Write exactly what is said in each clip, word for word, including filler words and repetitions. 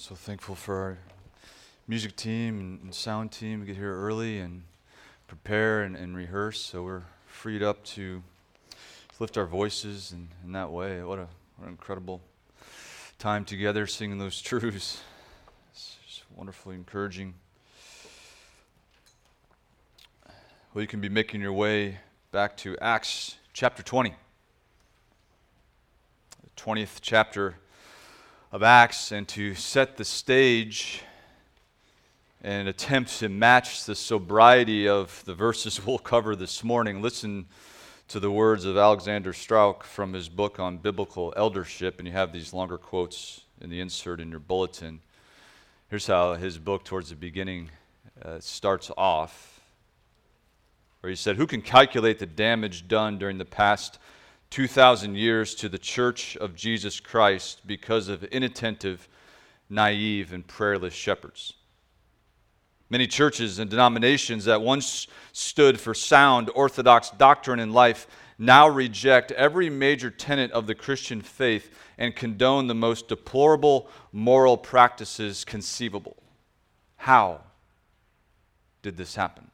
So thankful for our music team and, and sound team. We get here early and prepare and, and rehearse, so we're freed up to lift our voices in, in that way. What a what an incredible time together singing those truths. It's just wonderfully encouraging. Well, you can be making your way back to Acts chapter twenty. The twentieth chapter of Acts, and to set the stage and attempt to match the sobriety of the verses we'll cover this morning, listen to the words of Alexander Strauch from his book on biblical eldership, and you have these longer quotes in the insert in your bulletin. Here's how his book towards the beginning uh, starts off, where he said, "Who can calculate the damage done during the past two thousand years to the Church of Jesus Christ because of inattentive, naive, and prayerless shepherds? Many churches and denominations that once stood for sound, orthodox doctrine in life now reject every major tenet of the Christian faith and condone the most deplorable moral practices conceivable. How did this happen?"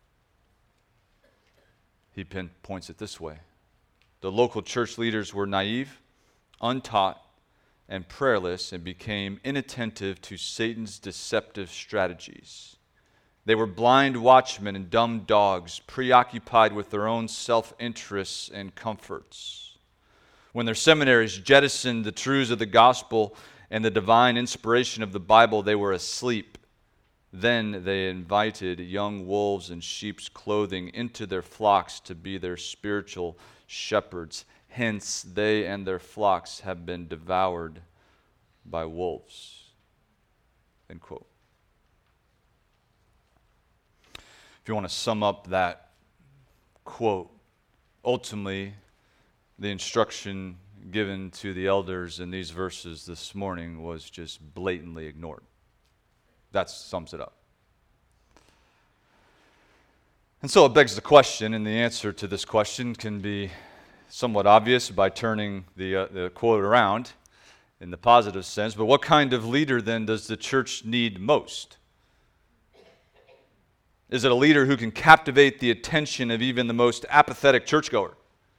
He pinpoints it this way. The local church leaders were naive, untaught, and prayerless, and became inattentive to Satan's deceptive strategies. They were blind watchmen and dumb dogs, preoccupied with their own self-interests and comforts. When their seminaries jettisoned the truths of the gospel and the divine inspiration of the Bible, they were asleep. Then they invited young wolves in sheep's clothing into their flocks to be their spiritual shepherds. Hence, they and their flocks have been devoured by wolves. End quote. If you want to sum up that quote, ultimately, the instruction given to the elders in these verses this morning was just blatantly ignored. That sums it up. And so it begs the question, and the answer to this question can be somewhat obvious by turning the, uh, the quote around in the positive sense. But what kind of leader then does the church need most? Is it a leader who can captivate the attention of even the most apathetic churchgoer?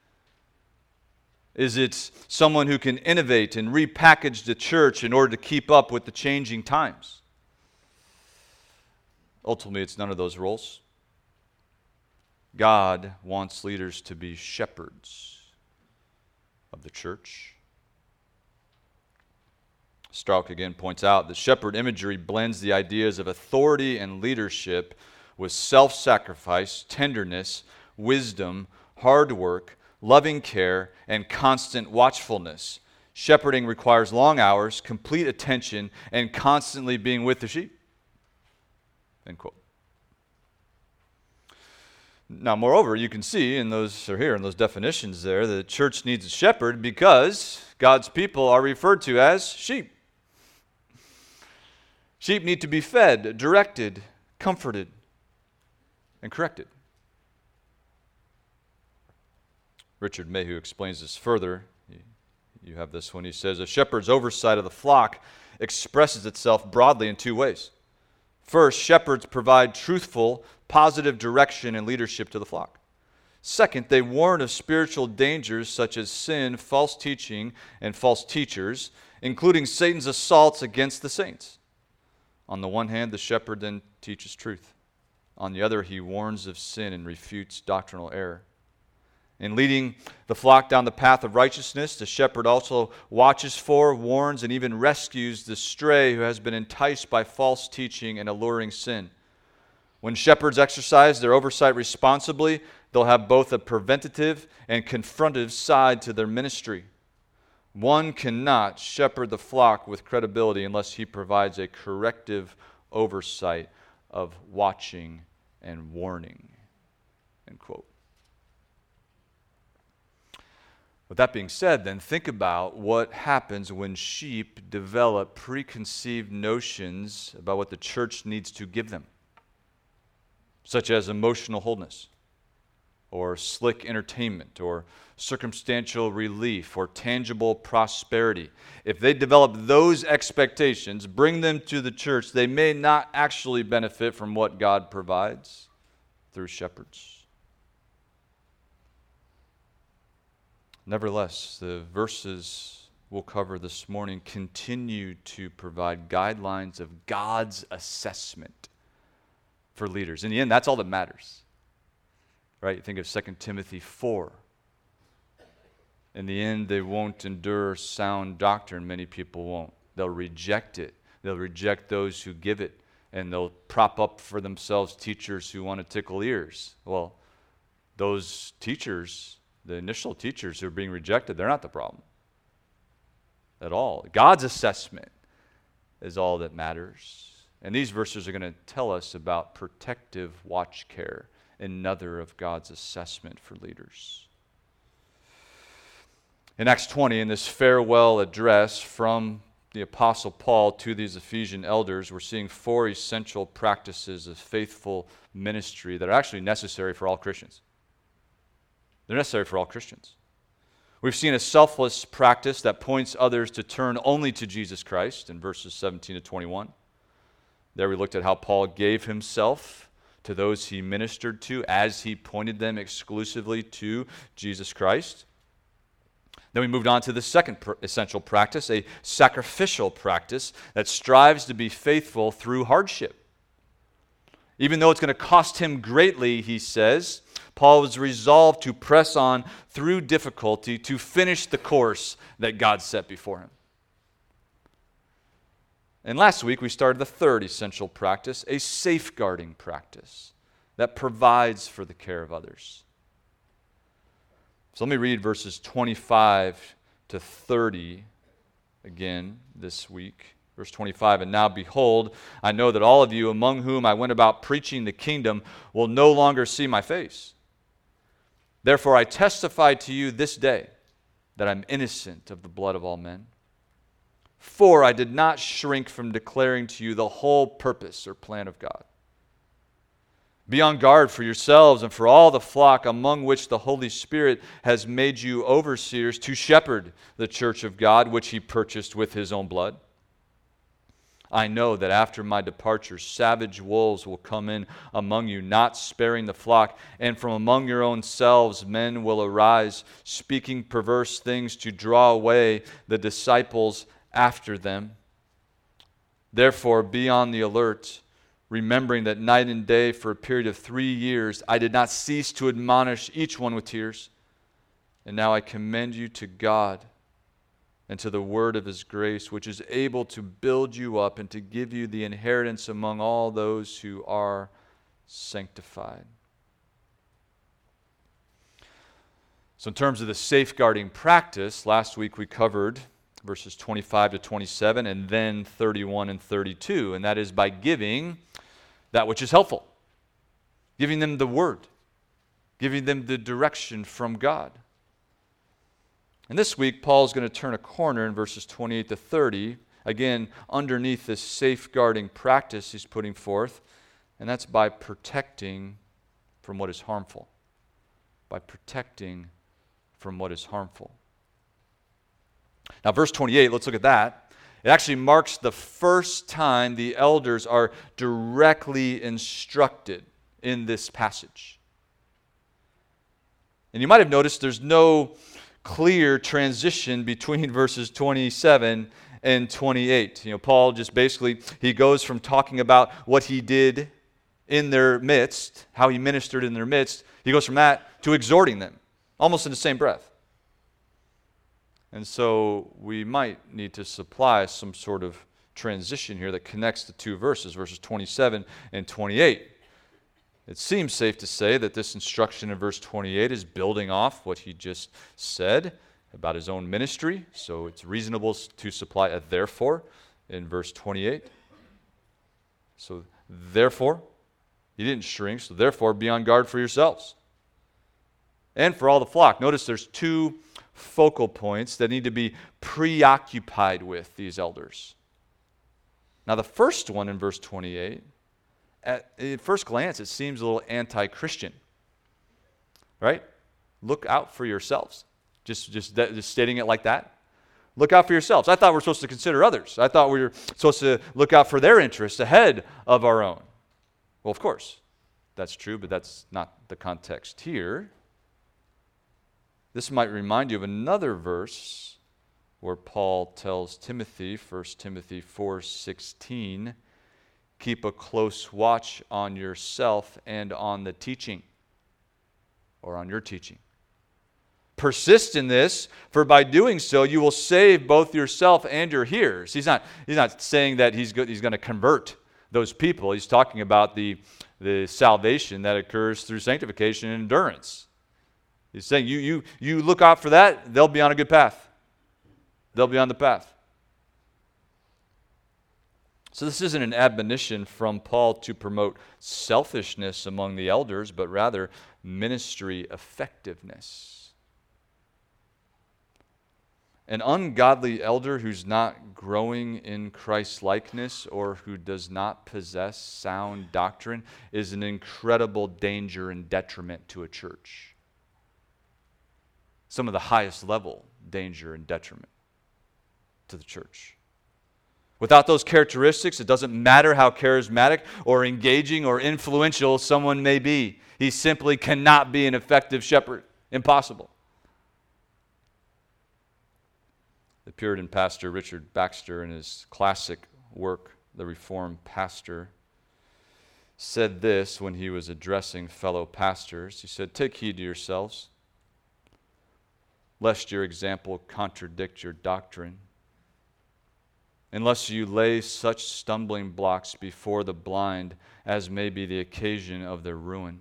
Is it someone who can innovate and repackage the church in order to keep up with the changing times? Ultimately, it's none of those roles. God wants leaders to be shepherds of the church. Strauch again points out that shepherd imagery blends the ideas of authority and leadership with self-sacrifice, tenderness, wisdom, hard work, loving care, and constant watchfulness. Shepherding requires long hours, complete attention, and constantly being with the sheep. End quote. Now, moreover, you can see in those, or here in those definitions there, the church needs a shepherd because God's people are referred to as sheep. Sheep need to be fed, directed, comforted, and corrected. Richard Mayhew explains this further. You have this when he says, a shepherd's oversight of the flock expresses itself broadly in two ways. First, shepherds provide truthful, positive direction and leadership to the flock. Second, they warn of spiritual dangers such as sin, false teaching, and false teachers, including Satan's assaults against the saints. On the one hand, the shepherd then teaches truth. On the other, he warns of sin and refutes doctrinal error. In leading the flock down the path of righteousness, the shepherd also watches for, warns, and even rescues the stray who has been enticed by false teaching and alluring sin. When shepherds exercise their oversight responsibly, they'll have both a preventative and confrontive side to their ministry. One cannot shepherd the flock with credibility unless he provides a corrective oversight of watching and warning. End quote. With that being said, then think about what happens when sheep develop preconceived notions about what the church needs to give them, such as emotional wholeness, or slick entertainment or circumstantial relief or tangible prosperity. If they develop those expectations, bring them to the church, they may not actually benefit from what God provides through shepherds. Nevertheless, the verses we'll cover this morning continue to provide guidelines of God's assessment for leaders. In the end, that's all that matters. Right? You think of Second Timothy four. In the end, they won't endure sound doctrine. Many people won't. They'll reject it. They'll reject those who give it, and they'll prop up for themselves teachers who want to tickle ears. Well, those teachers, the initial teachers who are being rejected, they're not the problem at all. God's assessment is all that matters. And these verses are going to tell us about protective watch care, another of God's assessment for leaders. In Acts twenty, in this farewell address from the Apostle Paul to these Ephesian elders, we're seeing four essential practices of faithful ministry that are actually necessary for all Christians. They're necessary for all Christians. We've seen a selfless practice that points others to turn only to Jesus Christ in verses seventeen to twenty-one. There we looked at how Paul gave himself to those he ministered to as he pointed them exclusively to Jesus Christ. Then we moved on to the second pr- essential practice, a sacrificial practice that strives to be faithful through hardship. Even though it's going to cost him greatly, he says, Paul was resolved to press on through difficulty to finish the course that God set before him. And last week we started the third essential practice, a safeguarding practice that provides for the care of others. So let me read verses twenty-five to thirty again this week. Verse twenty-five, and now behold, I know that all of you among whom I went about preaching the kingdom will no longer see my face. Therefore I testify to you this day that I'm innocent of the blood of all men. For I did not shrink from declaring to you the whole purpose or plan of God. Be on guard for yourselves and for all the flock among which the Holy Spirit has made you overseers to shepherd the church of God, which he purchased with his own blood. I know that after my departure, savage wolves will come in among you, not sparing the flock, and from among your own selves men will arise, speaking perverse things to draw away the disciples after them. Therefore, be on the alert, remembering that night and day for a period of three years I did not cease to admonish each one with tears. And now I commend you to God and to the word of his grace, which is able to build you up and to give you the inheritance among all those who are sanctified. So in terms of the safeguarding practice, last week we covered verses twenty-five to twenty-seven and then thirty-one and thirty-two, and that is by giving that which is helpful, giving them the word, giving them the direction from God. And this week, Paul's going to turn a corner in verses twenty-eight to thirty, again, underneath this safeguarding practice he's putting forth, and that's by protecting from what is harmful. By protecting from what is harmful. Now, verse twenty-eight, let's look at that. It actually marks the first time the elders are directly instructed in this passage. And you might have noticed there's no clear transition between verses twenty-seven and twenty-eight. You know, Paul just basically, he goes from talking about what he did in their midst, how he ministered in their midst, he goes from that to exhorting them, almost in the same breath. And so we might need to supply some sort of transition here that connects the two verses, verses twenty-seven and twenty-eight. It seems safe to say that this instruction in verse twenty-eight is building off what he just said about his own ministry, so it's reasonable to supply a therefore in verse twenty-eight. So therefore, he didn't shrink, so therefore be on guard for yourselves and for all the flock. Notice there's two focal points that need to be preoccupied with these elders. Now the first one in verse twenty-eight, at, at first glance it seems a little anti-Christian. right? Look out for yourselves. Just, just, just stating it like that. Look out for yourselves. I thought we were supposed to consider others. I thought we were supposed to look out for their interests ahead of our own. Well, of course, that's true, but that's not the context here. This might remind you of another verse where Paul tells Timothy, First Timothy four sixteen, keep a close watch on yourself and on the teaching, or on your teaching. Persist in this, for by doing so you will save both yourself and your hearers. He's not, he's not saying that he's, go, he's going to convert those people. He's talking about the, the salvation that occurs through sanctification and endurance. He's saying you, you, you look out for that, they'll be on a good path. They'll be on the path. So this isn't an admonition from Paul to promote selfishness among the elders, but rather ministry effectiveness. An ungodly elder who's not growing in Christ's likeness or who does not possess sound doctrine is an incredible danger and detriment to a church. Some of the highest level danger and detriment to the church. Without those characteristics, it doesn't matter how charismatic or engaging or influential someone may be. He simply cannot be an effective shepherd. Impossible. The Puritan pastor Richard Baxter, in his classic work, The Reformed Pastor, said this when he was addressing fellow pastors. He said, "Take heed to yourselves, lest your example contradict your doctrine, unless you lay such stumbling blocks before the blind as may be the occasion of their ruin.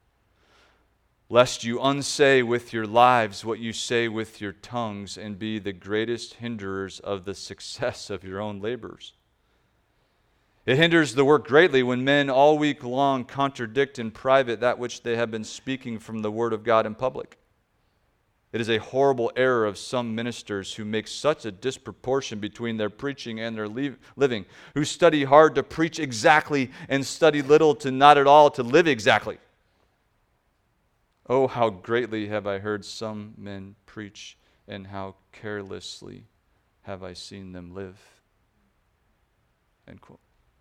Lest you unsay with your lives what you say with your tongues and be the greatest hinderers of the success of your own labors. It hinders the work greatly when men all week long contradict in private that which they have been speaking from the Word of God in public. It is a horrible error of some ministers who make such a disproportion between their preaching and their living, who study hard to preach exactly and study little to not at all to live exactly. Oh, how greatly have I heard some men preach, and how carelessly have I seen them live." End quote.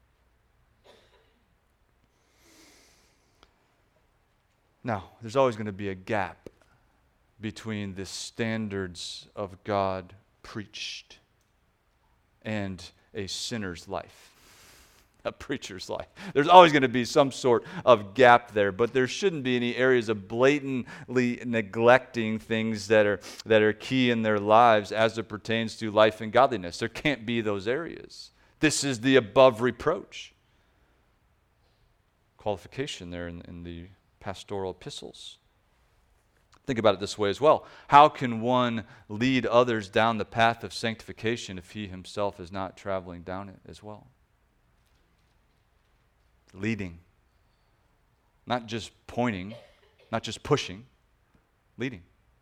Now, there's always going to be a gap between the standards of God preached and a sinner's life, a preacher's life. There's always going to be some sort of gap there, but there shouldn't be any areas of blatantly neglecting things that are that are key in their lives as it pertains to life and godliness. There can't be those areas. This is the above reproach qualification there in, in the pastoral epistles. Think about it this way as well. How can one lead others down the path of sanctification if he himself is not traveling down it as well? Leading. Not just pointing, not just pushing, leading.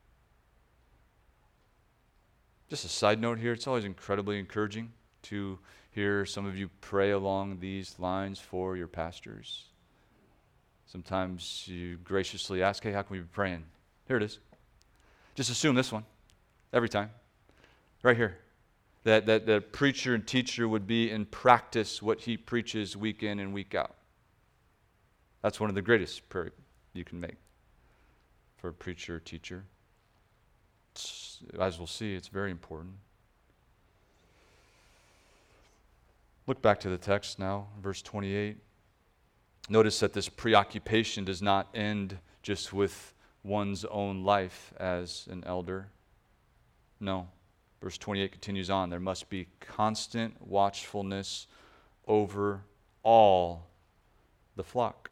Just a side note here, it's always incredibly encouraging to hear some of you pray along these lines for your pastors. Sometimes you graciously ask, "Hey, how can we be praying?" Here it is. Just assume this one every time. Right here. That, that the preacher and teacher would be in practice what he preaches week in and week out. That's one of the greatest prayers you can make for a preacher or teacher. It's, as we'll see, it's very important. Look back to the text now, verse twenty-eight. Notice that this preoccupation does not end just with one's own life as an elder. No. Verse twenty-eight continues on. There must be constant watchfulness over all the flock.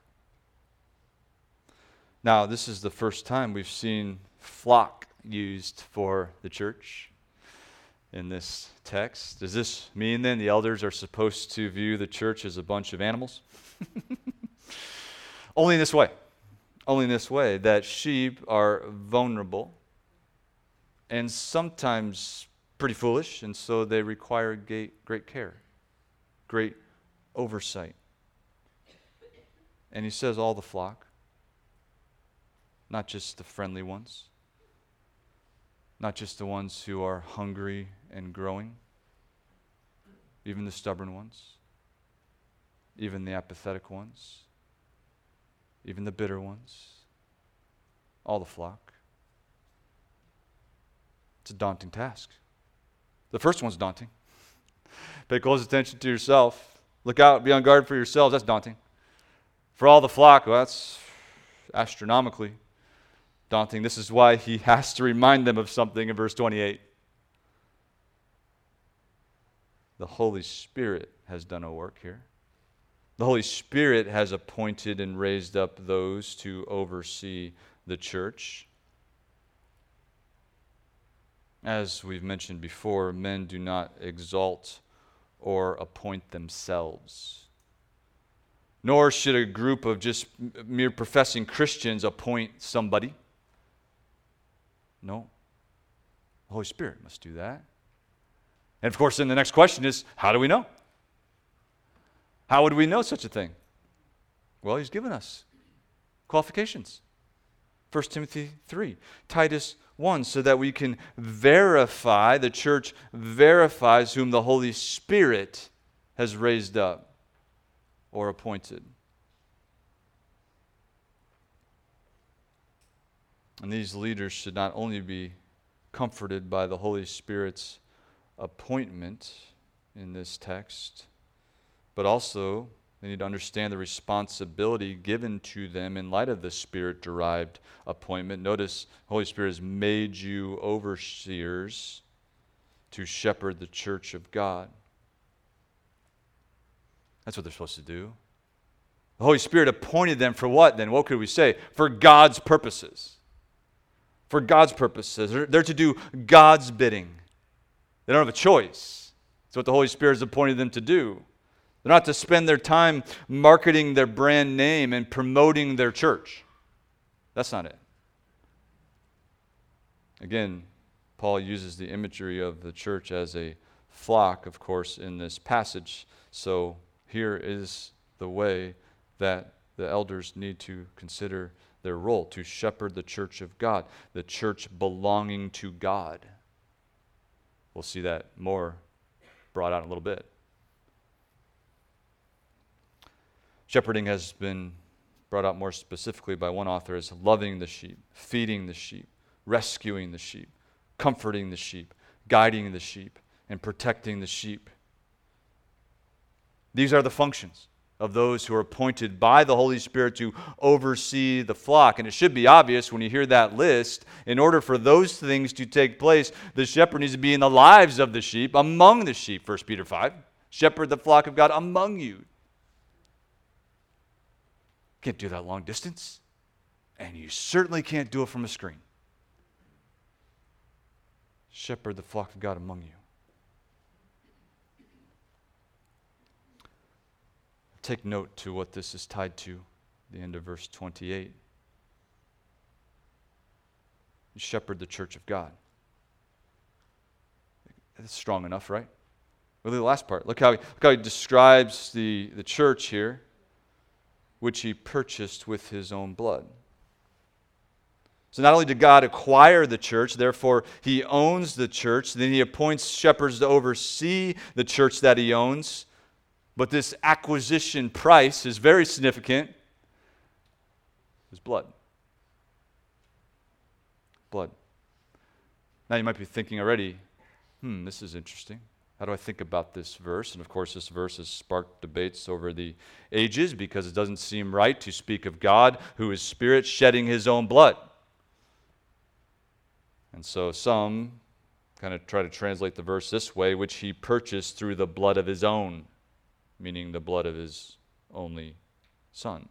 Now, this is the first time we've seen flock used for the church in this text. Does this mean then the elders are supposed to view the church as a bunch of animals? Only in this way. Only in this way, that sheep are vulnerable and sometimes pretty foolish, and so they require great, great care, great oversight. And he says all the flock, not just the friendly ones, not just the ones who are hungry and growing, even the stubborn ones, even the apathetic ones, even the bitter ones, all the flock. It's a daunting task. The first one's daunting. Pay close attention to yourself. Look out, be on guard for yourselves. That's daunting. For all the flock, well, that's astronomically daunting. This is why he has to remind them of something in verse twenty-eight. The Holy Spirit has done a work here. The Holy Spirit has appointed and raised up those to oversee the church. As we've mentioned before, men do not exalt or appoint themselves. Nor should a group of just mere professing Christians appoint somebody. No. The Holy Spirit must do that. And of course, then the next question is, how do we know? How would we know such a thing? Well, he's given us qualifications. First Timothy three, Titus one, so that we can verify, the church verifies whom the Holy Spirit has raised up or appointed. And these leaders should not only be comforted by the Holy Spirit's appointment in this text, but also they need to understand the responsibility given to them in light of the Spirit-derived appointment. Notice the Holy Spirit has made you overseers to shepherd the church of God. That's what they're supposed to do. The Holy Spirit appointed them for what then? What could we say? For God's purposes. For God's purposes. They're, they're to do God's bidding. They don't have a choice. It's what the Holy Spirit has appointed them to do. They're not to spend their time marketing their brand name and promoting their church. That's not it. Again, Paul uses the imagery of the church as a flock, of course, in this passage. So here is the way that the elders need to consider their role, to shepherd the church of God, the church belonging to God. We'll see that more brought out in a little bit. Shepherding has been brought out more specifically by one author as loving the sheep, feeding the sheep, rescuing the sheep, comforting the sheep, guiding the sheep, and protecting the sheep. These are the functions of those who are appointed by the Holy Spirit to oversee the flock. And it should be obvious when you hear that list, in order for those things to take place, the shepherd needs to be in the lives of the sheep, among the sheep, First Peter five. Shepherd the flock of God among you. Can't do that long distance, and you certainly can't do it from a screen. Shepherd the flock of God among you. Take note to what this is tied to, the end of verse twenty-eight. You shepherd the church of God. That's strong enough, right? Look at the last part. Look how he, look how he describes the, the church here, which he purchased with his own blood. So not only did God acquire the church, therefore he owns the church, then he appoints shepherds to oversee the church that he owns. But this acquisition price is very significant. It's blood. Blood. Now you might be thinking already, hmm, this is interesting. How do I think about this verse? And of course, this verse has sparked debates over the ages because it doesn't seem right to speak of God, who is spirit, shedding his own blood. And so some kind of try to translate the verse this way, which he purchased through the blood of his own, meaning the blood of his only Son.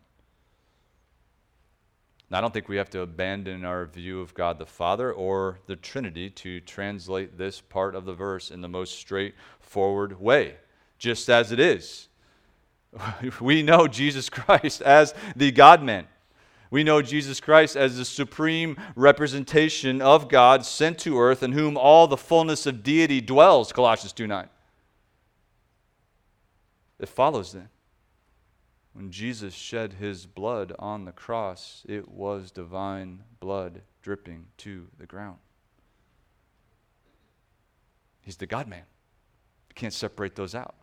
Now, I don't think we have to abandon our view of God the Father or the Trinity to translate this part of the verse in the most straightforward way, just as it is. We know Jesus Christ as the God-man. We know Jesus Christ as the supreme representation of God sent to earth, in whom all the fullness of deity dwells, Colossians two nine. It follows then When Jesus shed his blood on the cross, it was divine blood dripping to the ground. He's the God-man. You can't separate those out.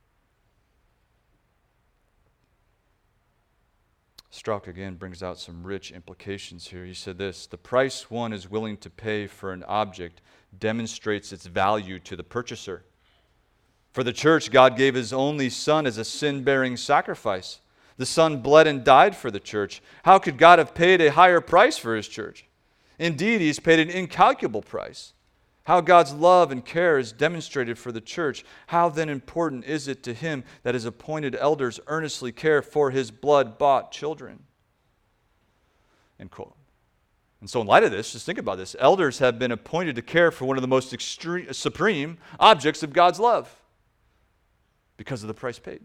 Strauch again brings out some rich implications here. He said this: the price one is willing to pay for an object demonstrates its value to the purchaser. For the church, God gave his only Son as a sin-bearing sacrifice. The Son bled and died for the church. How could God have paid a higher price for his church? Indeed, he's paid an incalculable price. How God's love and care is demonstrated for the church. How then important is it to him that his appointed elders earnestly care for his blood-bought children? End quote. And so in light of this, just think about this. Elders have been appointed to care for one of the most extreme, supreme objects of God's love because of the price paid.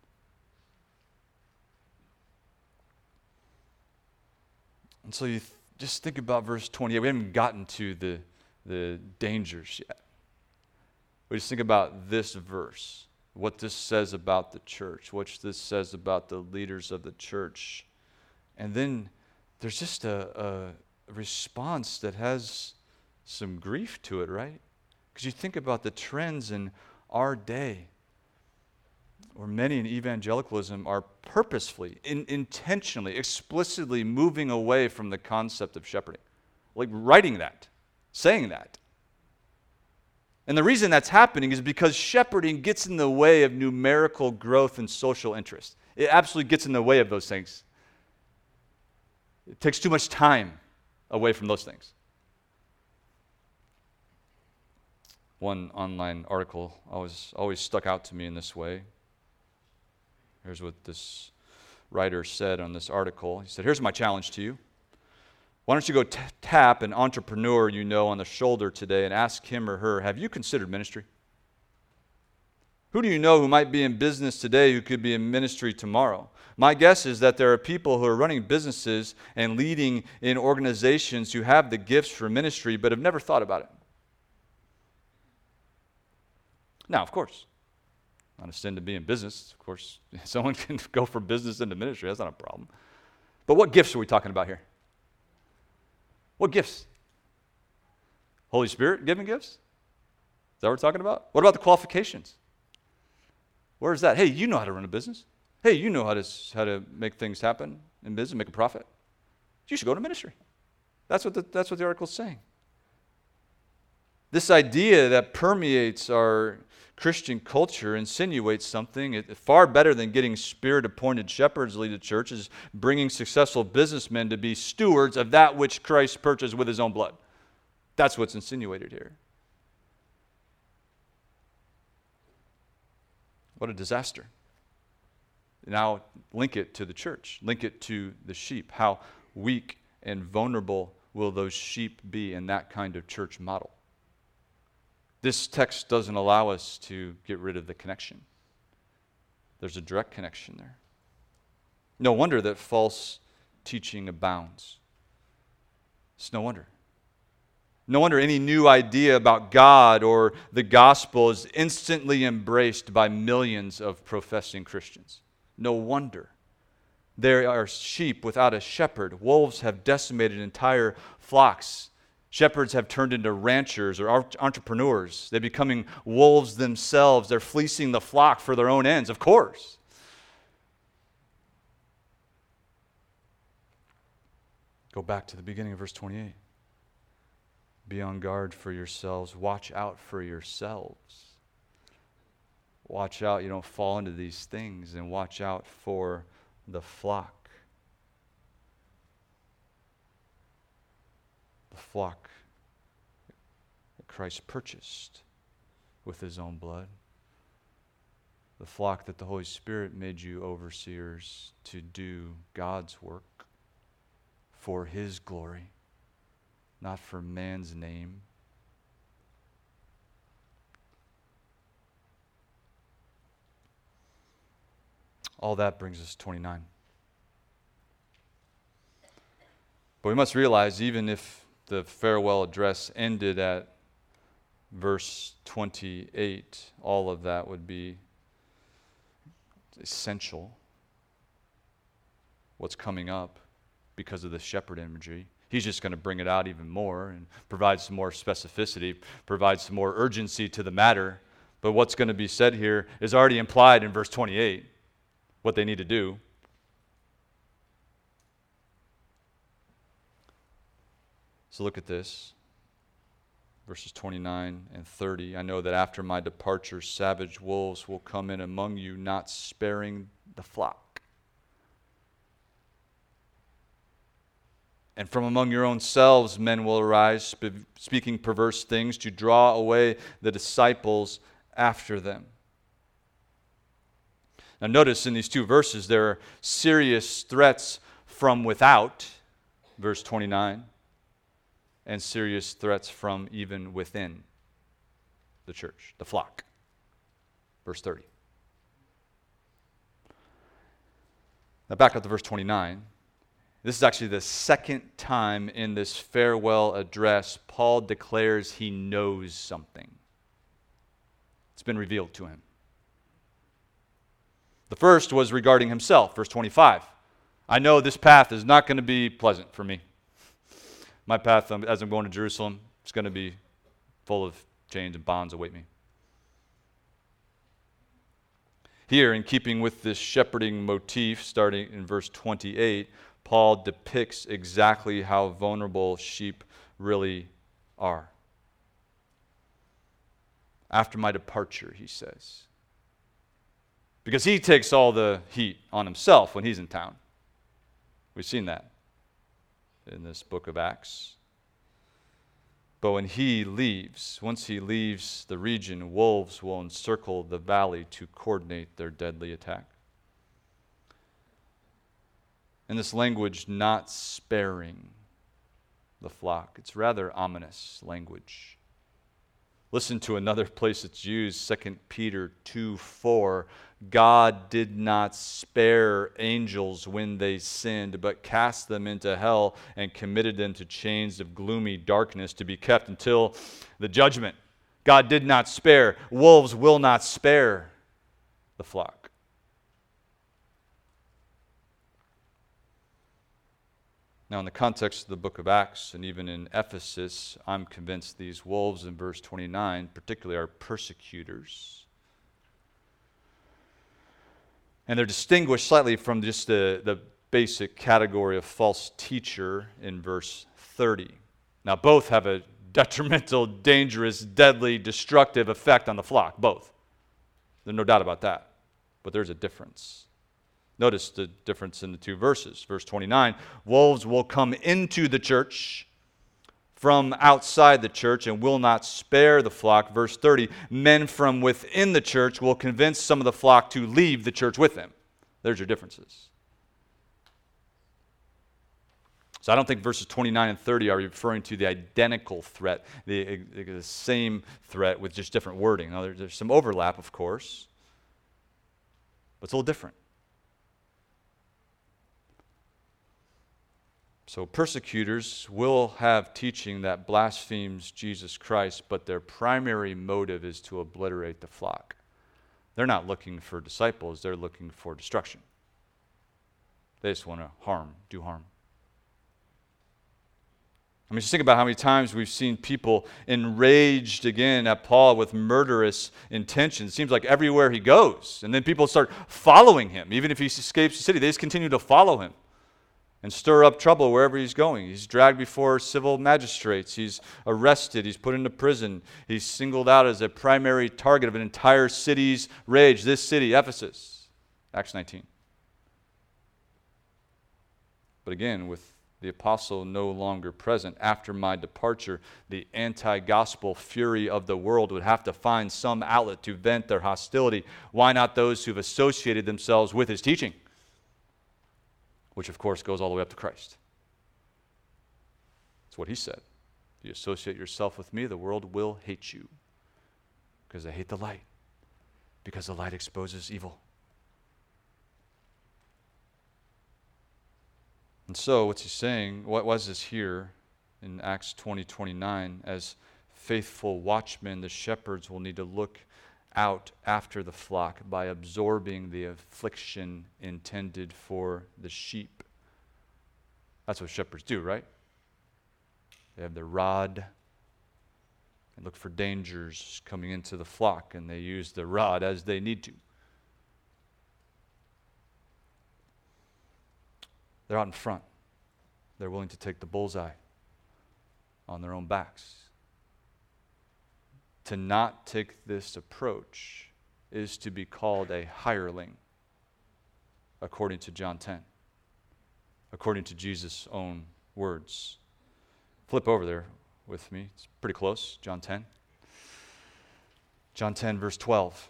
And so you th- just think about verse twenty-eight. We haven't gotten to the the dangers yet. We just think about this verse, what this says about the church, what this says about the leaders of the church. And then there's just a, a response that has some grief to it, right? Because you think about the trends in our day, or many in evangelicalism are purposefully, in, intentionally, explicitly moving away from the concept of shepherding. Like writing that. Saying that. And the reason that's happening is because shepherding gets in the way of numerical growth and social interest. It absolutely gets in the way of those things. It takes too much time away from those things. One online article always, always stuck out to me in this way. Here's what this writer said on this article. He said, "Here's my challenge to you. Why don't you go t- tap an entrepreneur you know on the shoulder today and ask him or her, have you considered ministry? Who do you know who might be in business today who could be in ministry tomorrow? My guess is that there are people who are running businesses and leading in organizations who have the gifts for ministry but have never thought about it." Now, of course, not a sin to be in business. Of course, someone can go from business into ministry. That's not a problem. But what gifts are we talking about here? What gifts? Holy Spirit given gifts? Is that what we're talking about? What about the qualifications? Where is that? Hey, you know how to run a business. Hey, you know how to, how to make things happen in business, make a profit. You should go to ministry. That's what the, that's what the article is saying. This idea that permeates our Christian culture insinuates something it, far better than getting Spirit-appointed shepherds to lead the church is bringing successful businessmen to be stewards of that which Christ purchased with his own blood. That's what's insinuated here. What a disaster. Now link it to the church. Link it to the sheep. How weak and vulnerable will those sheep be in that kind of church model? This text doesn't allow us to get rid of the connection. There's a direct connection there. No wonder that false teaching abounds. It's no wonder. No wonder any new idea about God or the gospel is instantly embraced by millions of professing Christians. No wonder. There are sheep without a shepherd. Wolves have decimated entire flocks. Shepherds have turned into ranchers or entrepreneurs. They're becoming wolves themselves. They're fleecing the flock for their own ends, of course. Go back to the beginning of verse twenty-eight. Be on guard for yourselves. Watch out for yourselves. Watch out you don't fall into these things, and watch out for the flock. The flock that Christ purchased with his own blood. The flock that the Holy Spirit made you overseers to do God's work for his glory, not for man's name. All that brings us to twenty-nine. But we must realize, even if the farewell address ended at verse twenty-eight, all of that would be essential. what's coming up because of the shepherd imagery. He's just going to bring it out even more and provide some more specificity, provide some more urgency to the matter. But what's going to be said here is already implied in verse twenty-eight, what they need to do. So look at this. Verses twenty-nine and thirty. I know that after my departure, savage wolves will come in among you, not sparing the flock. And from among your own selves men will arise, sp- speaking perverse things, to draw away the disciples after them. Now notice in these two verses there are serious threats from without, verse twenty-nine, and serious threats from even within the church, the flock, verse thirty. Now back up to verse twenty-nine. This is actually the second time in this farewell address Paul declares he knows something. It's been revealed to him. The first was regarding himself, verse twenty-five. I know this path is not going to be pleasant for me. My path um, as I'm going to Jerusalem is going to be full of chains and bonds await me. Here, in keeping with this shepherding motif, starting in verse twenty-eight, Paul depicts exactly how vulnerable sheep really are. After my departure, he says. Because he takes all the heat on himself when he's in town. We've seen that in this book of Acts. But when he leaves, once he leaves the region, wolves will encircle the valley to coordinate their deadly attack. And this language, not sparing the flock, it's rather ominous language. Listen to another place it's used, Second Peter two four. God did not spare angels when they sinned, but cast them into hell and committed them to chains of gloomy darkness to be kept until the judgment. God did not spare. Wolves will not spare the flock. Now, in the context of the book of Acts and even in Ephesus, I'm convinced these wolves in verse twenty-nine particularly are persecutors. And they're distinguished slightly from just the, the basic category of false teacher in verse thirty. Now, both have a detrimental, dangerous, deadly, destructive effect on the flock, both. There's no doubt about that. But there's a difference. Notice the difference in the two verses. Verse twenty-nine, wolves will come into the church from outside the church and will not spare the flock. Verse thirty, men from within the church will convince some of the flock to leave the church with them. There's your differences. So I don't think verses twenty-nine and thirty are referring to the identical threat, the, the same threat with just different wording. Now, there's, there's some overlap, of course, but it's a little different. So persecutors will have teaching that blasphemes Jesus Christ, but their primary motive is to obliterate the flock. They're not looking for disciples, they're looking for destruction. They just want to harm, do harm. I mean, just think about how many times we've seen people enraged again at Paul with murderous intentions. It seems like everywhere he goes. And then people start following him. Even if he escapes the city, they just continue to follow him and stir up trouble wherever he's going. He's dragged before civil magistrates. He's arrested. He's put into prison. He's singled out as a primary target of an entire city's rage. This city, Ephesus, Acts nineteen. But again, with the apostle no longer present, after my departure, the anti-gospel fury of the world would have to find some outlet to vent their hostility. Why not those who've associated themselves with his teaching? Which, of course, goes all the way up to Christ. That's what he said. If you associate yourself with me, the world will hate you because they hate the light, because the light exposes evil. And so, what's he saying? What was this here in Acts twenty twenty-nine? As faithful watchmen, the shepherds will need to look out after the flock by absorbing the affliction intended for the sheep. That's what shepherds do, right? They have their rod and look for dangers coming into the flock, and they use the rod as they need to. They're out in front. They're willing to take the bullseye on their own backs. To not take this approach is to be called a hireling, according to John ten, according to Jesus' own words. Flip over there with me. It's pretty close, John ten. John ten, verse twelve.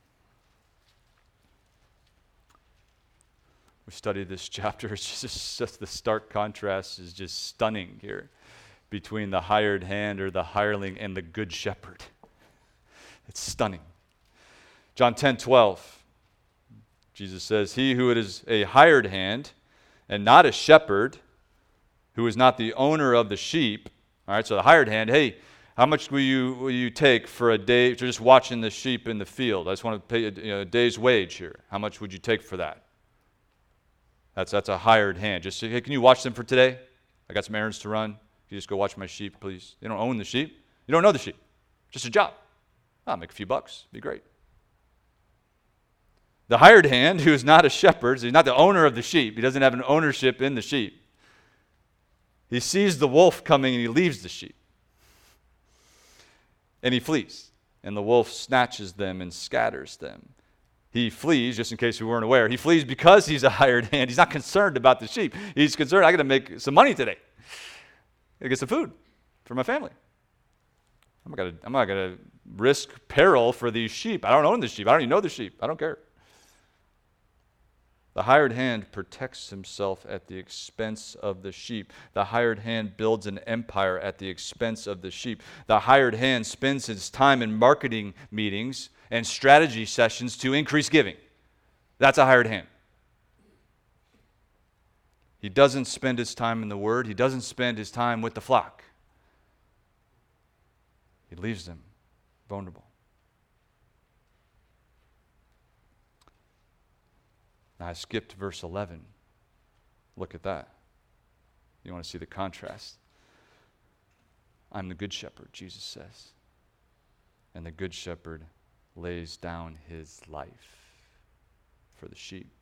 We studied this chapter. It's just, just the stark contrast is just stunning here between the hired hand or the hireling and the good shepherd. It's stunning. John ten, twelve. Jesus says, "He who is a hired hand and not a shepherd, who is not the owner of the sheep." All right, so the hired hand, hey, how much will you will you take for a day for just watching the sheep in the field? I just want to pay a, you know, a day's wage here. How much would you take for that? That's that's a hired hand. Just say, hey, can you watch them for today? I got some errands to run. Can you just go watch my sheep, please? You don't own the sheep. You don't know the sheep. Just a job. I'll make a few bucks. Be great. The hired hand, who is not a shepherd, he's not the owner of the sheep. He doesn't have an ownership in the sheep. He sees the wolf coming and he leaves the sheep. And he flees. And the wolf snatches them and scatters them. He flees, just in case we weren't aware. He flees because he's a hired hand. He's not concerned about the sheep. He's concerned, I got to make some money today. I got to get some food for my family. I'm not gonna, I'm not going to risk peril for these sheep. I don't own the sheep. I don't even know the sheep. I don't care. The hired hand protects himself at the expense of the sheep. The hired hand builds an empire at the expense of the sheep. The hired hand spends his time in marketing meetings and strategy sessions to increase giving. That's a hired hand. He doesn't spend his time in the Word. He doesn't spend his time with the flock. He leaves them vulnerable. Now I skipped verse eleven. Look at that. You want to see the contrast. I'm the good shepherd, Jesus says. And the good shepherd lays down his life for the sheep.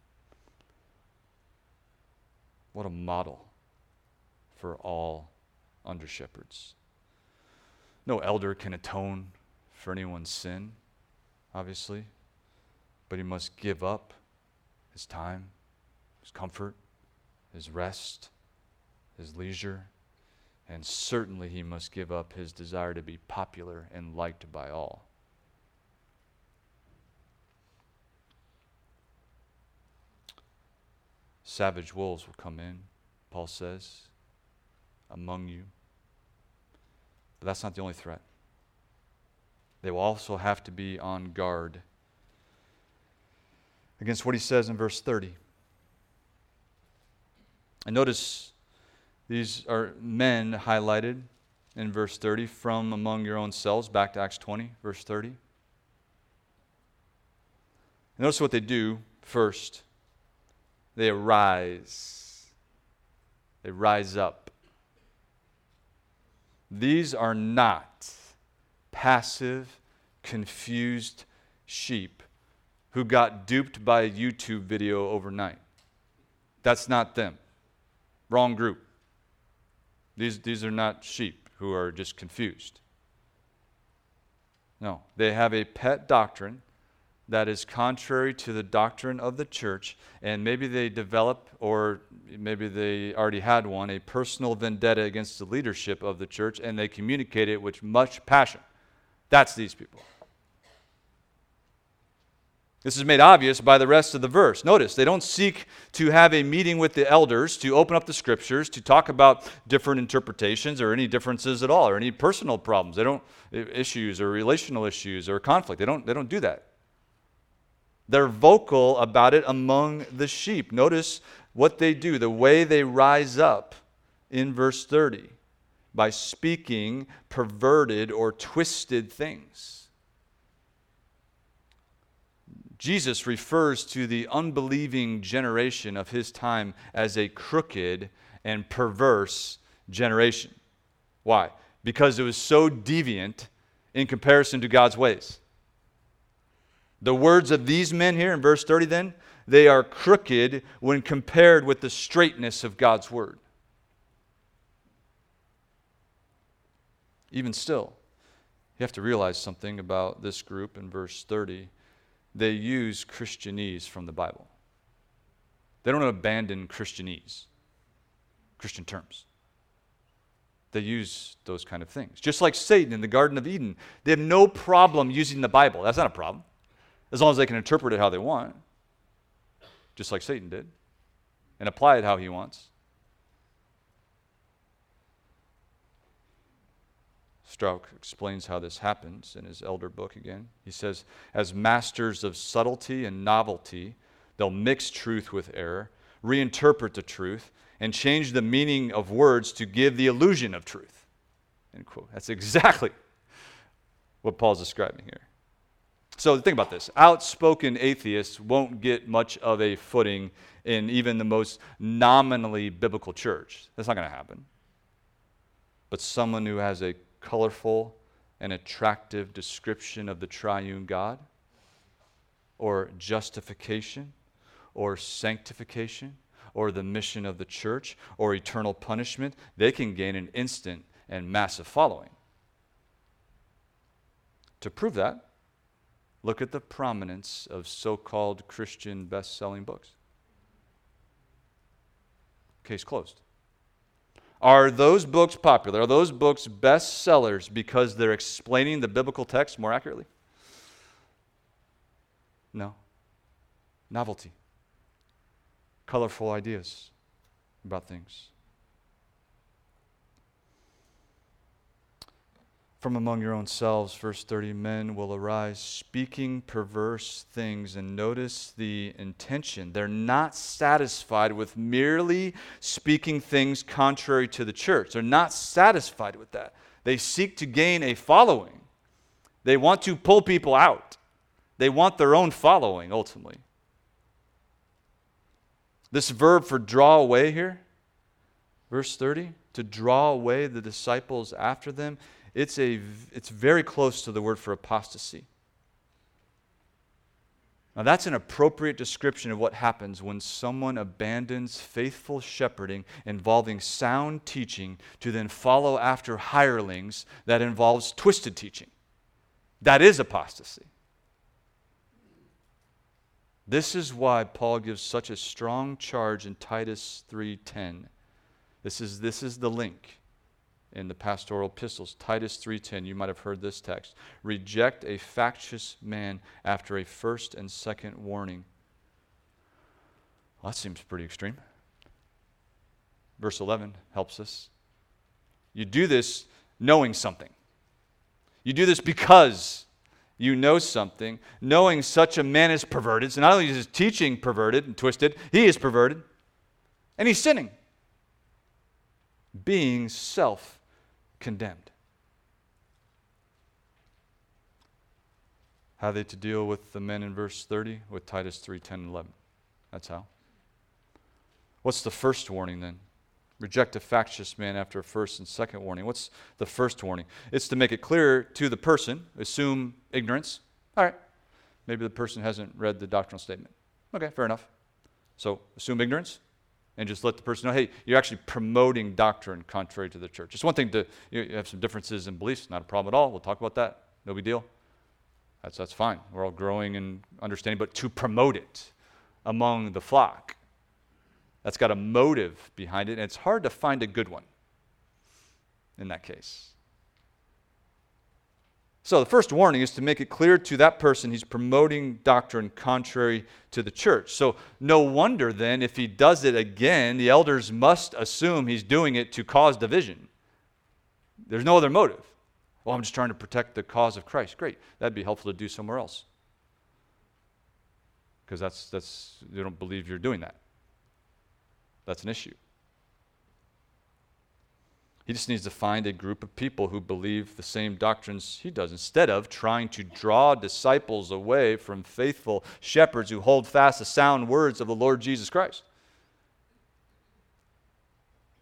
What a model for all under shepherds. No elder can atone for anyone's sin, obviously, but he must give up his time, his comfort, his rest, his leisure, and certainly he must give up his desire to be popular and liked by all. Savage wolves will come in, Paul says, among you. But that's not the only threat. They will also have to be on guard against what he says in verse thirty. And notice these are men highlighted in verse thirty from among your own selves, back to Acts twenty, verse thirty. And notice what they do first. They arise. They rise up. These are not passive, confused sheep who got duped by a YouTube video overnight. That's not them. Wrong group. These, these are not sheep who are just confused. No, they have a pet doctrine that is contrary to the doctrine of the church, and maybe they develop, or maybe they already had one, a personal vendetta against the leadership of the church, and they communicate it with much passion. That's these people. This is made obvious by the rest of the verse. Notice, they don't seek to have a meeting with the elders, to open up the scriptures, to talk about different interpretations or any differences at all, or any personal problems. They don't, issues or relational issues or conflict. They don't, they don't do that. They're vocal about it among the sheep. Notice what they do, the way they rise up in verse thirty, by speaking perverted or twisted things. Jesus refers to the unbelieving generation of his time as a crooked and perverse generation. Why? Because it was so deviant in comparison to God's ways. The words of these men here in verse thirty then, they are crooked when compared with the straightness of God's word. Even still, you have to realize something about this group in verse thirty. They use Christianese from the Bible. They don't abandon Christianese, Christian terms. They use those kind of things. Just like Satan in the Garden of Eden, they have no problem using the Bible. That's not a problem, as long as they can interpret it how they want, just like Satan did, and apply it how he wants. Strauch explains how this happens in his elder book again. He says, as masters of subtlety and novelty, they'll mix truth with error, reinterpret the truth, and change the meaning of words to give the illusion of truth. End quote. That's exactly what Paul's describing here. So think about this. Outspoken atheists won't get much of a footing in even the most nominally biblical church. That's not going to happen. But someone who has a colorful and attractive description of the triune God, or justification, or sanctification, or the mission of the church, or eternal punishment, they can gain an instant and massive following. To prove that, look at the prominence of so-called Christian best-selling books. Case closed. Are those books popular? Are those books bestsellers because they're explaining the biblical text more accurately? No. Novelty. Colorful ideas about things. From among your own selves, verse thirty, men will arise speaking perverse things. And notice the intention. They're not satisfied with merely speaking things contrary to the church. They're not satisfied with that. They seek to gain a following. They want to pull people out. They want their own following, ultimately. This verb for draw away here, verse thirty, to draw away the disciples after them, It's a, it's very close to the word for apostasy. Now that's an appropriate description of what happens when someone abandons faithful shepherding involving sound teaching to then follow after hirelings that involves twisted teaching. That is apostasy. This is why Paul gives such a strong charge in Titus three ten. This is, this is the link in the pastoral epistles. Titus three ten, you might have heard this text. Reject a factious man after a first and second warning. Well, that seems pretty extreme. Verse eleven helps us. You do this knowing something. You do this because you know something, knowing such a man is perverted. So not only is his teaching perverted and twisted, he is perverted, and he's sinning, being self-condemned. How are they to deal with the men in verse thirty? With Titus three ten and eleven. That's how. What's the first warning then? Reject a factious man after a first and second warning. What's the first warning? It's to make it clear to the person, assume ignorance. All right, maybe the person hasn't read the doctrinal statement. Okay, fair enough. So assume ignorance and just let the person know, hey, you're actually promoting doctrine contrary to the church. It's one thing to you have some differences in beliefs, not a problem at all. We'll talk about that. No big deal. That's, that's fine. We're all growing in understanding, but to promote it among the flock, that's got a motive behind it, and it's hard to find a good one in that case. So the first warning is to make it clear to that person he's promoting doctrine contrary to the church. So no wonder then if he does it again, the elders must assume he's doing it to cause division. There's no other motive. Well, I'm just trying to protect the cause of Christ. Great. That'd be helpful to do somewhere else. Because that's, that's, you don't believe you're doing that. That's an issue. He just needs to find a group of people who believe the same doctrines he does, instead of trying to draw disciples away from faithful shepherds who hold fast the sound words of the Lord Jesus Christ.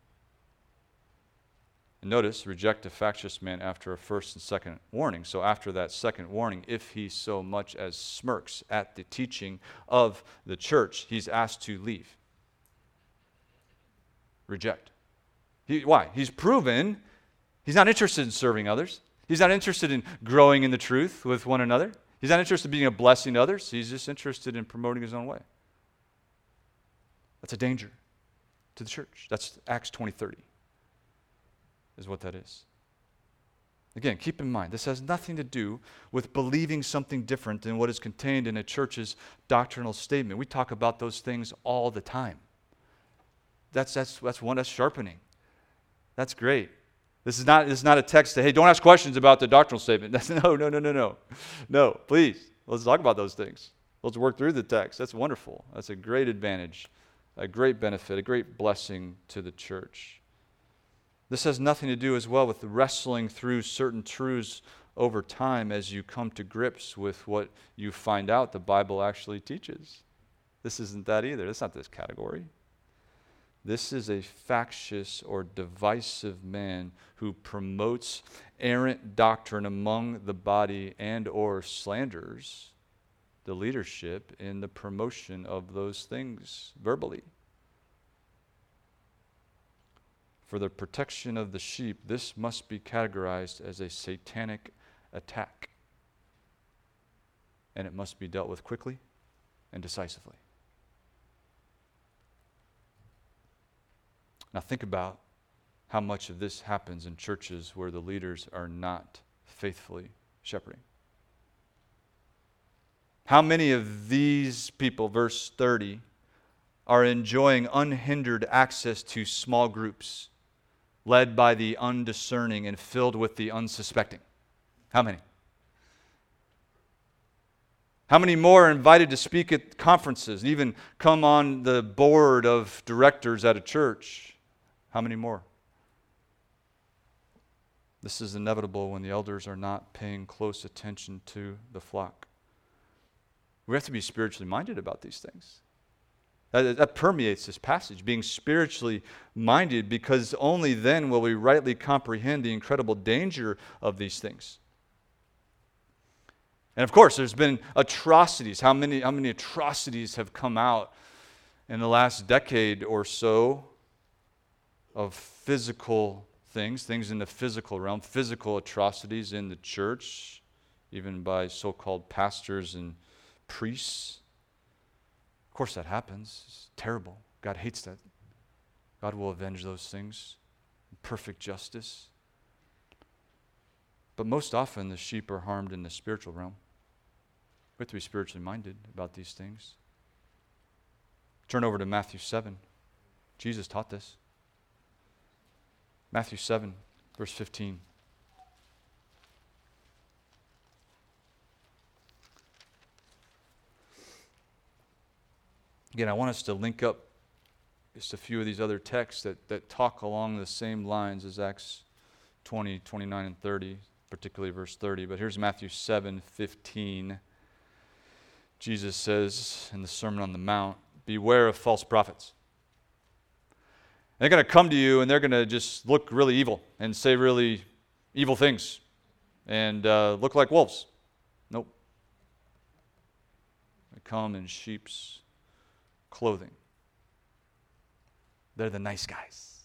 And notice, reject a factious man after a first and second warning. So after that second warning, if he so much as smirks at the teaching of the church, he's asked to leave. Reject. He, why? He's proven he's not interested in serving others. He's not interested in growing in the truth with one another. He's not interested in being a blessing to others. He's just interested in promoting his own way. That's a danger to the church. That's Acts twenty thirty. Is what that is. Again, keep in mind, this has nothing to do with believing something different than what is contained in a church's doctrinal statement. We talk about those things all the time. That's that's that's one that's sharpening. That's great. This is not this is not a text that, hey, don't ask questions about the doctrinal statement. That's, no, no, no, no, no. No, please. Let's talk about those things. Let's work through the text. That's wonderful. That's a great advantage, a great benefit, a great blessing to the church. This has nothing to do as well with wrestling through certain truths over time as you come to grips with what you find out the Bible actually teaches. This isn't that either. It's not this category. This is a factious or divisive man who promotes errant doctrine among the body and or slanders the leadership in the promotion of those things verbally. For the protection of the sheep, this must be categorized as a satanic attack. And it must be dealt with quickly and decisively. Now think about how much of this happens in churches where the leaders are not faithfully shepherding. How many of these people, verse thirty, are enjoying unhindered access to small groups led by the undiscerning and filled with the unsuspecting? How many? How many more are invited to speak at conferences and even come on the board of directors at a church? How many more? This is inevitable when the elders are not paying close attention to the flock. We have to be spiritually minded about these things. That, that permeates this passage, being spiritually minded, because only then will we rightly comprehend the incredible danger of these things. And of course, there's been atrocities. How many, how many atrocities have come out in the last decade or so of physical things, things in the physical realm, physical atrocities in the church, even by so-called pastors and priests. Of course that happens. It's terrible. God hates that. God will avenge those things in perfect justice. But most often the sheep are harmed in the spiritual realm. We have to be spiritually minded about these things. Turn over to Matthew seven. Jesus taught this. Matthew seven, verse fifteen. Again, I want us to link up just a few of these other texts that, that talk along the same lines as Acts twenty, twenty-nine, and thirty, particularly verse thirty. But here's Matthew seven, fifteen. Jesus says in the Sermon on the Mount, beware of false prophets. They're going to come to you and they're going to just look really evil and say really evil things and uh, look like wolves. Nope. They come in sheep's clothing. They're the nice guys.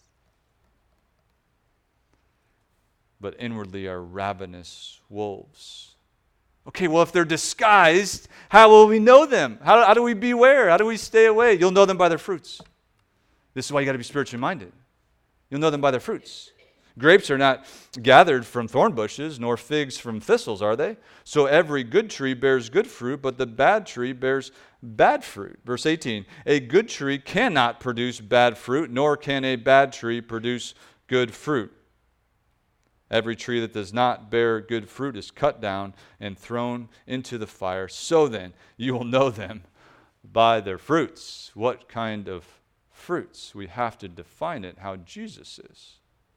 But inwardly are ravenous wolves. Okay, well, if they're disguised, how will we know them? How, how do we beware? How do we stay away? You'll know them by their fruits. This is why you got to be spiritually minded. You'll know them by their fruits. Grapes are not gathered from thorn bushes, nor figs from thistles, are they? So every good tree bears good fruit, but the bad tree bears bad fruit. Verse eighteen, a good tree cannot produce bad fruit, nor can a bad tree produce good fruit. Every tree that does not bear good fruit is cut down and thrown into the fire. So then, you will know them by their fruits. What kind of fruits? We have to define it how Jesus is.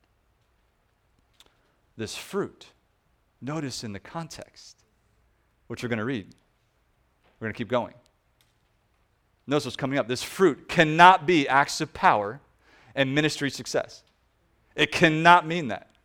This fruit, notice in the context, which we're going to read. We're going to keep going. Notice what's coming up. This fruit cannot be acts of power and ministry success. It cannot mean that.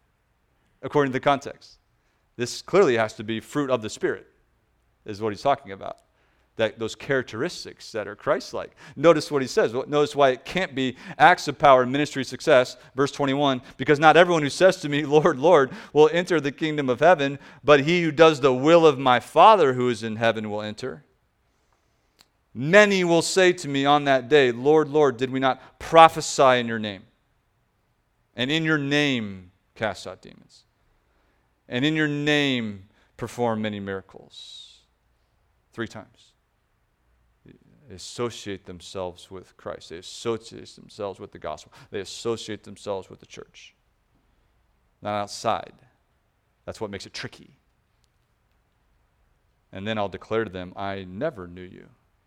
according to the context. This clearly has to be fruit of the Spirit, is what he's talking about. That those characteristics that are Christ-like. Notice what he says. Notice why it can't be acts of power and ministry success. Verse twenty-one, because not everyone who says to me, Lord, Lord, will enter the kingdom of heaven, but he who does the will of my Father who is in heaven will enter. Many will say to me on that day, Lord, Lord, did we not prophesy in your name? And in your name cast out demons. And in your name perform many miracles. Three times. They associate themselves with Christ. They associate themselves with the gospel. They associate themselves with the church. Not outside. That's what makes it tricky. And then I'll declare to them, I never knew you.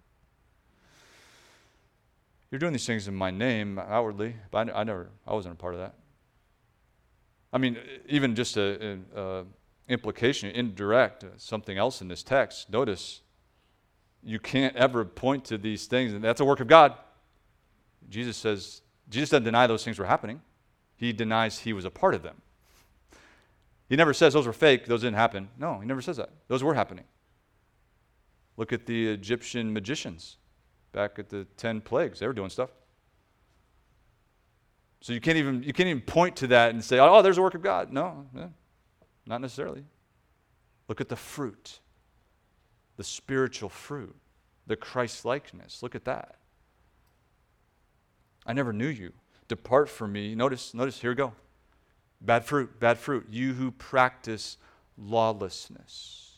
You're doing these things in my name outwardly, but I, I never, I wasn't a part of that. I mean, even just a, a, a implication, indirect, uh, something else in this text. Notice, you can't ever point to these things, and that's a work of God. Jesus says, Jesus doesn't deny those things were happening. He denies he was a part of them. He never says those were fake, those didn't happen. No, he never says that. Those were happening. Look at the Egyptian magicians back at the ten plagues. They were doing stuff. So you can't even you can't even point to that and say, oh, there's a work of God. No, no, not necessarily. Look at the fruit. The spiritual fruit, the Christ-likeness. Look at that. I never knew you. Depart from me. Notice, notice, here we go. Bad fruit, bad fruit. You who practice lawlessness.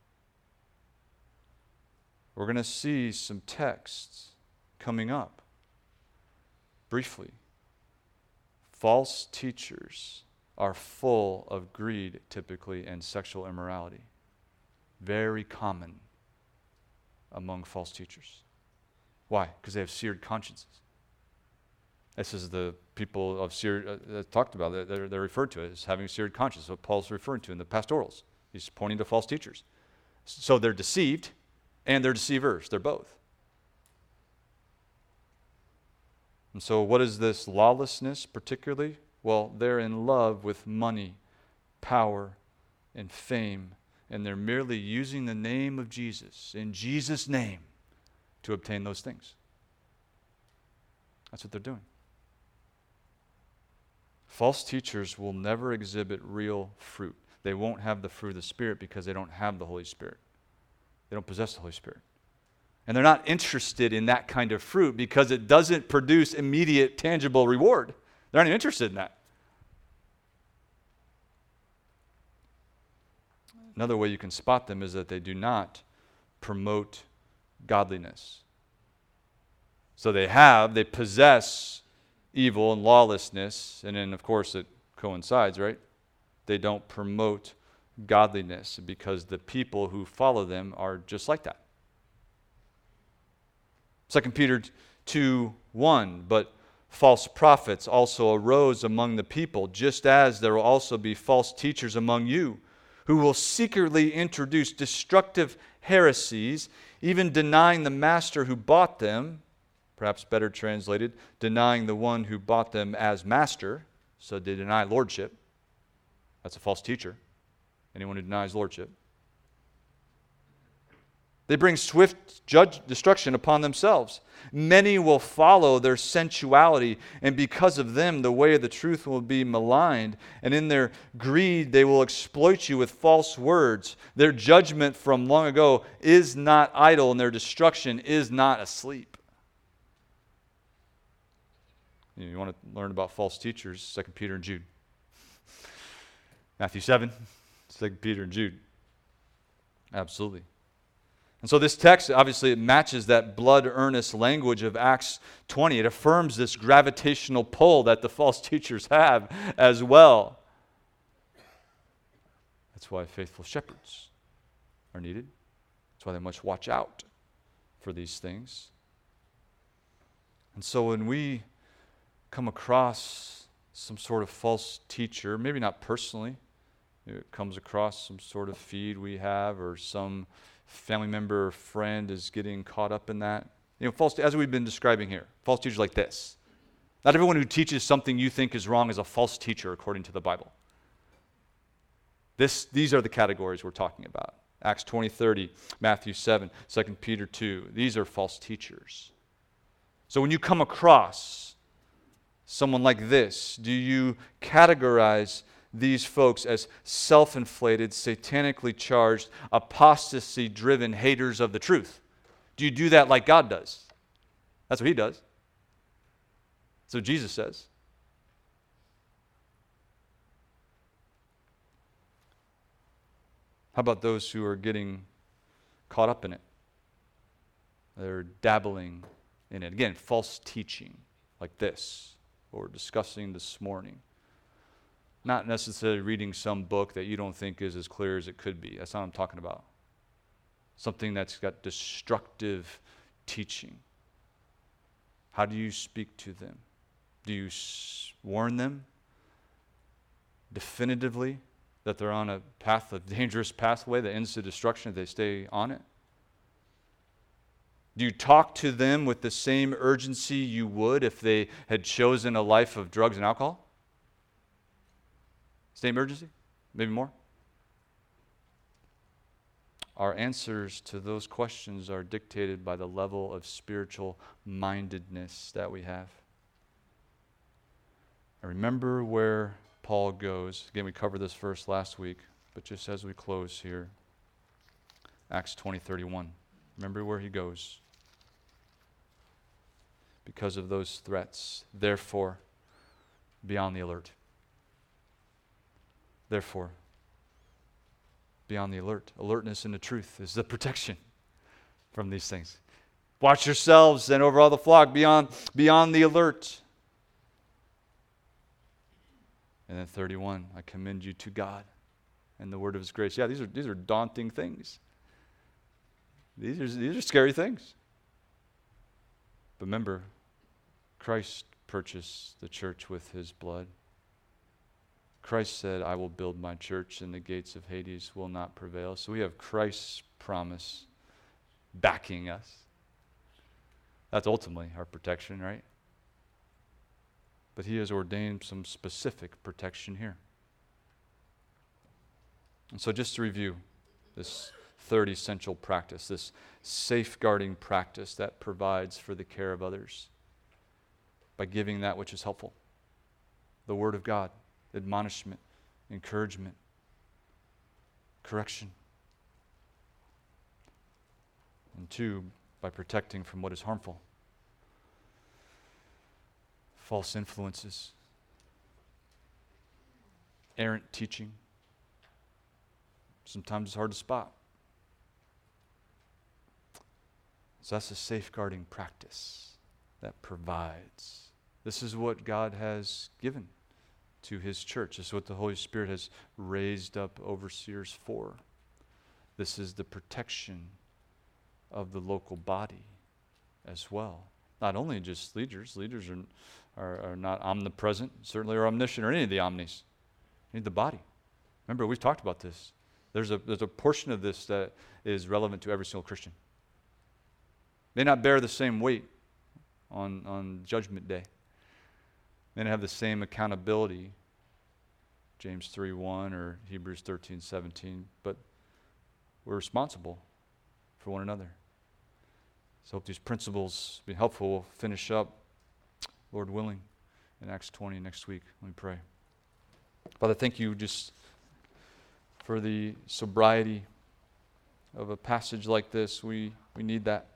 We're going to see some texts coming up briefly. False teachers are full of greed, typically, and sexual immorality. Very common among false teachers. Why? Because they have seared consciences. This is the people of seared, uh, talked about, they're, they're referred to as having seared conscience. What Paul's referring to in the pastorals. He's pointing to false teachers. So they're deceived and they're deceivers. They're both. And so what is this lawlessness particularly? Well, they're in love with money, power, and fame. And they're merely using the name of Jesus, in Jesus' name, to obtain those things. That's what they're doing. False teachers will never exhibit real fruit. They won't have the fruit of the Spirit because they don't have the Holy Spirit. They don't possess the Holy Spirit. And they're not interested in that kind of fruit because it doesn't produce immediate, tangible reward. They're not even interested in that. Another way you can spot them is that they do not promote godliness. So they have, they possess evil and lawlessness, and then of course it coincides, right? They don't promote godliness because the people who follow them are just like that. Second Peter two one, but false prophets also arose among the people, just as there will also be false teachers among you, who will secretly introduce destructive heresies, even denying the master who bought them, perhaps better translated, denying the one who bought them as master. So they deny lordship. That's a false teacher, anyone who denies lordship. They bring swift judge, destruction upon themselves. Many will follow their sensuality, and because of them, the way of the truth will be maligned. And in their greed, they will exploit you with false words. Their judgment from long ago is not idle, and their destruction is not asleep. You want to learn about false teachers, Second Peter and Jude. Matthew seven, Second Peter and Jude. Absolutely. And so this text, obviously, it matches that blood-earnest language of Acts twenty. It affirms this gravitational pull that the false teachers have as well. That's why faithful shepherds are needed. That's why they must watch out for these things. And so when we come across some sort of false teacher, maybe not personally, maybe it comes across some sort of feed we have, or some family member or friend is getting caught up in that. You know, false, as we've been describing here, false teachers like this. Not everyone who teaches something you think is wrong is a false teacher according to the Bible. This, these are the categories we're talking about. Acts twenty, thirty, Matthew seven, Second Peter two. These are false teachers. So when you come across someone like this, do you categorize these folks as self-inflated, satanically charged, apostasy-driven haters of the truth? Do you do that like God does? That's what he does. That's what Jesus says. How about those who are getting caught up in it? They're dabbling in it. Again, false teaching like this, what we're discussing this morning. Not necessarily reading some book that you don't think is as clear as it could be. That's not what I'm talking about. Something that's got destructive teaching. How do you speak to them? Do you s- warn them definitively that they're on a path, a dangerous pathway that ends to destruction if they stay on it? Do you talk to them with the same urgency you would if they had chosen a life of drugs and alcohol? Same urgency? Maybe more? Our answers to those questions are dictated by the level of spiritual mindedness that we have. And remember where Paul goes. Again, we covered this verse last week, but just as we close here, Acts twenty, thirty-one. Remember where he goes. Because of those threats, therefore, be on the alert. Therefore, be on the alert. Alertness in the truth is the protection from these things. Watch yourselves and over all the flock. Be on, be on the alert. And then thirty-one, I commend you to God and the word of his grace. Yeah, these are these are daunting things. These are these are scary things. But remember, Christ purchased the church with his blood. Christ said, I will build my church and the gates of Hades will not prevail. So we have Christ's promise backing us. That's ultimately our protection, right? But he has ordained some specific protection here. And so just to review this third essential practice, this safeguarding practice that provides for the care of others by giving that which is helpful. The Word of God, admonishment, encouragement, correction. And two, by protecting from what is harmful. False influences, errant teaching. Sometimes it's hard to spot. So that's a safeguarding practice that provides. This is what God has given to his church. This is what the Holy Spirit has raised up overseers for. This is the protection of the local body as well. Not only just leaders. Leaders are, are, are not omnipresent, certainly are omniscient, or any of the omnis. You need the body. Remember, we've talked about this. There's a, there's a portion of this that is relevant to every single Christian. May not bear the same weight on, on Judgment Day. May not have the same accountability, James three one or Hebrews thirteen seventeen, but we're responsible for one another. So I hope these principles be helpful. We'll finish up, Lord willing, in Acts twenty next week. Let me pray. Father, thank you just for the sobriety of a passage like this. We, we need that.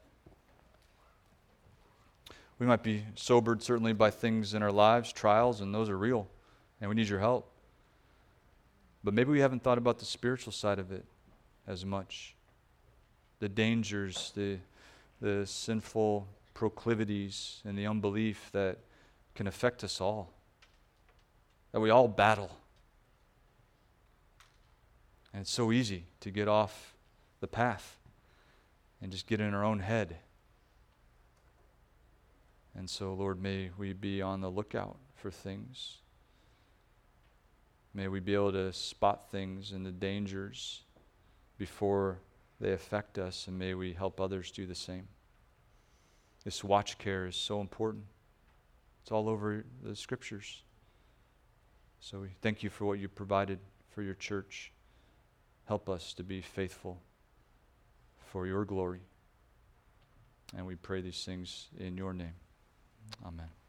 We might be sobered certainly by things in our lives, trials, and those are real, and we need your help. But maybe we haven't thought about the spiritual side of it as much. The dangers, the, the sinful proclivities, and the unbelief that can affect us all, that we all battle. And it's so easy to get off the path and just get in our own head. And so, Lord, may we be on the lookout for things. May we be able to spot things and the dangers before they affect us, and may we help others do the same. This watch care is so important. It's all over the Scriptures. So we thank you for what you provided for your church. Help us to be faithful for your glory. And we pray these things in your name. Amen.